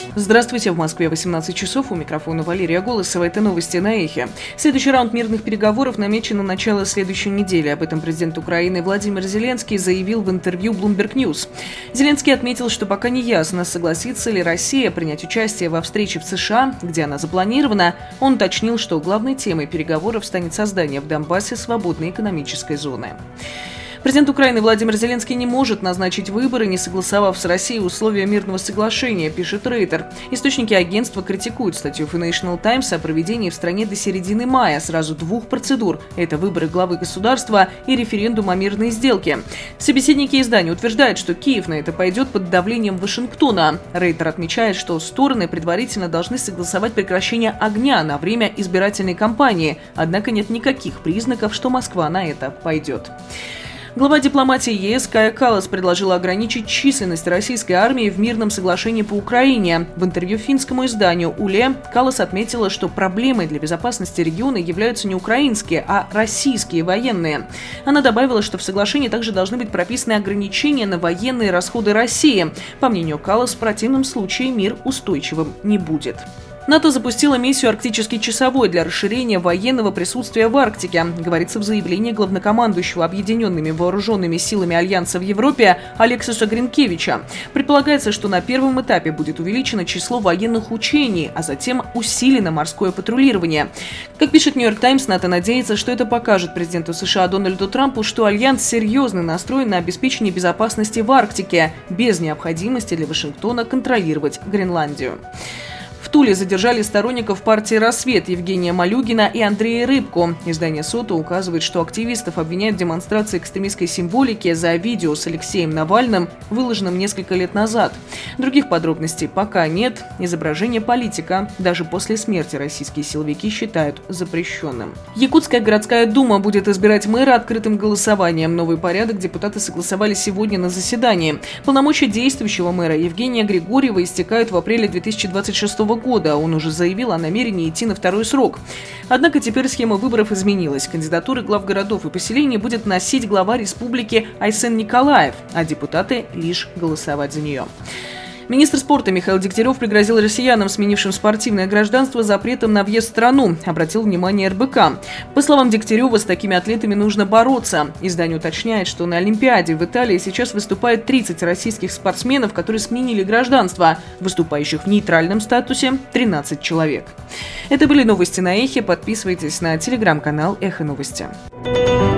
Здравствуйте, в Москве 18 часов, у микрофона Валерия Голосова. Это новости на Эхе. Следующий раунд мирных переговоров намечен на начало следующей недели. Об этом президент Украины Владимир Зеленский заявил в интервью Bloomberg News. Зеленский отметил, что пока не ясно, согласится ли Россия принять участие во встрече в США, где она запланирована. Он уточнил, что главной темой переговоров станет создание в Донбассе свободной экономической зоны. Президент Украины Владимир Зеленский не может назначить выборы, не согласовав с Россией условия мирного соглашения, пишет Рейтер. Источники агентства критикуют статью Financial Times о проведении в стране до середины мая сразу двух процедур. Это выборы главы государства и референдум о мирной сделке. Собеседники издания утверждают, что Киев на это пойдет под давлением Вашингтона. Рейтер отмечает, что стороны предварительно должны согласовать прекращение огня на время избирательной кампании, однако нет никаких признаков, что Москва на это пойдет. Глава дипломатии ЕС Кая Каллас предложила ограничить численность российской армии в мирном соглашении по Украине. В интервью финскому изданию «Уле» Каллас отметила, что проблемой для безопасности региона являются не украинские, а российские военные. Она добавила, что в соглашении также должны быть прописаны ограничения на военные расходы России. По мнению Каллас, в противном случае мир устойчивым не будет. НАТО запустила миссию «Арктический часовой» для расширения военного присутствия в Арктике, говорится в заявлении главнокомандующего Объединенными вооруженными силами Альянса в Европе Алексиса Гринкевича. Предполагается, что на первом этапе будет увеличено число военных учений, а затем усилено морское патрулирование. Как пишет «Нью-Йорк Таймс», НАТО надеется, что это покажет президенту США Дональду Трампу, что Альянс серьезно настроен на обеспечение безопасности в Арктике, без необходимости для Вашингтона контролировать Гренландию. В Туле задержали сторонников партии «Рассвет» Евгения Малюгина и Андрея Рыбку. Издание «Сота» указывает, что активистов обвиняют в демонстрации экстремистской символики за видео с Алексеем Навальным, выложенным несколько лет назад. Других подробностей пока нет. Изображение политика даже после смерти российские силовики считают запрещенным. Якутская городская дума будет избирать мэра открытым голосованием. Новый порядок депутаты согласовали сегодня на заседании. Полномочия действующего мэра Евгения Григорьева истекают в апреле 2026 года. Он уже заявил о намерении идти на второй срок. Однако теперь схема выборов изменилась. Кандидатуры глав городов и поселений будет носить глава республики Айсен Николаев, а депутаты лишь голосовать за нее. Министр спорта Михаил Дегтярев пригрозил россиянам, сменившим спортивное гражданство, запретом на въезд в страну, обратил внимание РБК. По словам Дегтярева, с такими атлетами нужно бороться. Издание уточняет, что на Олимпиаде в Италии сейчас выступает 30 российских спортсменов, которые сменили гражданство. Выступающих в нейтральном статусе 13 человек. Это были новости на Эхе. Подписывайтесь на телеграм-канал Эхо Новости.